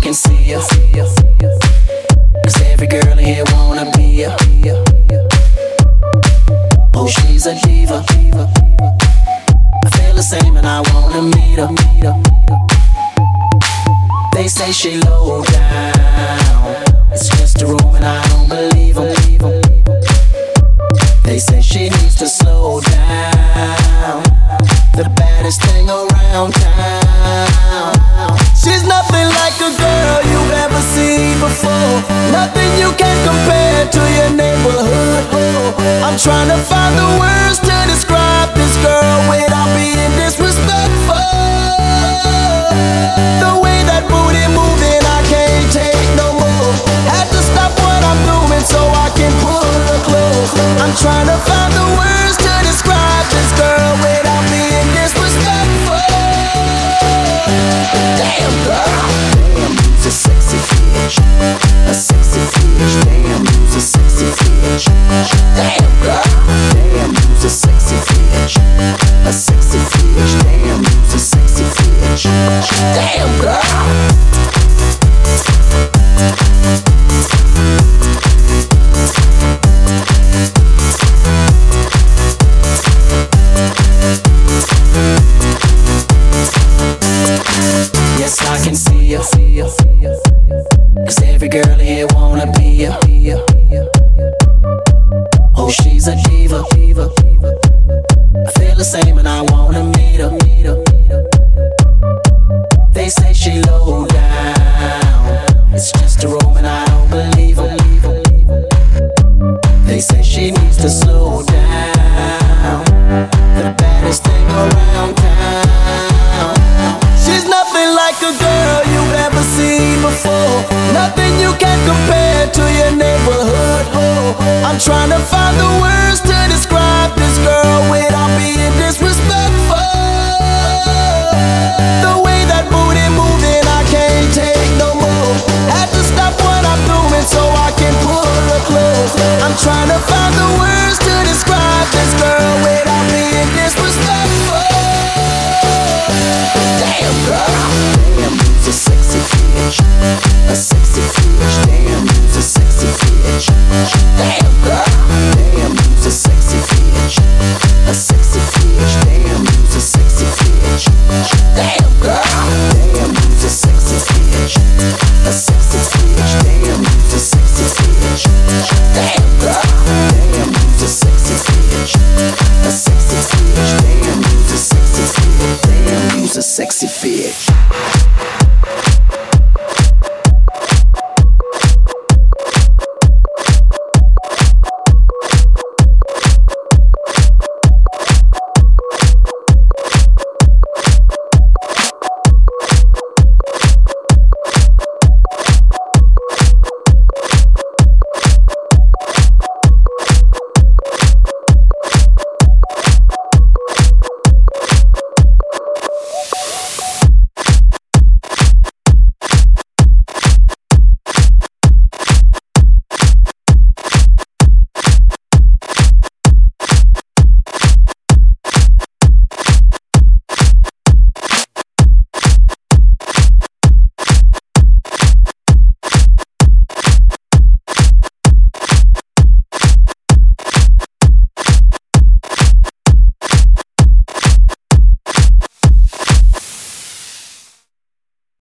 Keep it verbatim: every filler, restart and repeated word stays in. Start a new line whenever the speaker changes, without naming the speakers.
can see ya. Cause every girl in here wanna be ya. Oh, she's a diva. I feel the same and I wanna meet her. They say she low down, it's just a room and I don't believe them. They say she needs to slow down, the baddest thing around town. She's nothing like a girl you've ever seen before, nothing you can compare to your neighborhood. I'm trying to find the words to describe this girl without being disrespectful. The way that booty moving, I can't take no more. Had to stop what I'm doing so I can pull her close. I'm trying to find the words to describe this girl without being disrespectful. Damn girl, damn, you's a sexy bitch, a sexy bitch. Damn, you's a sexy bitch. Damn girl, damn, you's a sexy bitch, a sexy bitch. Damn, you's a sexy bitch. Damn girl. Yes, I can see ya. Cause every girl in here wanna be ya. Oh, she's a diva. I feel the same and I wanna meet her. They say she low down, it's just a room and I don't believe them. They say she needs to slow down, the baddest thing around town. She's nothing like a girl you've ever seen before, nothing you can compare to your neighborhood. I'm trying to find the words to describe this girl without being disrespectful. The way that booty moving, I can't take no more. Had to stop what I'm doing so I can pull her close. I'm trying to find the words to describe this girl without being disrespectful. Damn girl, damn, you's a sexy bitch, a sexy bitch. Damn, you's a sexy bitch. Damn girl, damn, you's a sexy bitch, a sexy bitch. Damn, you's a sexy bitch. Damn girl, damn, you's a sexy bitch, a sexy bitch. Damn, you's a sexy bitch. Damn girl, damn, you's a sexy bitch, a sexy bitch. Damn, you's a sexy bitch. Damn, you's a sexy bitch.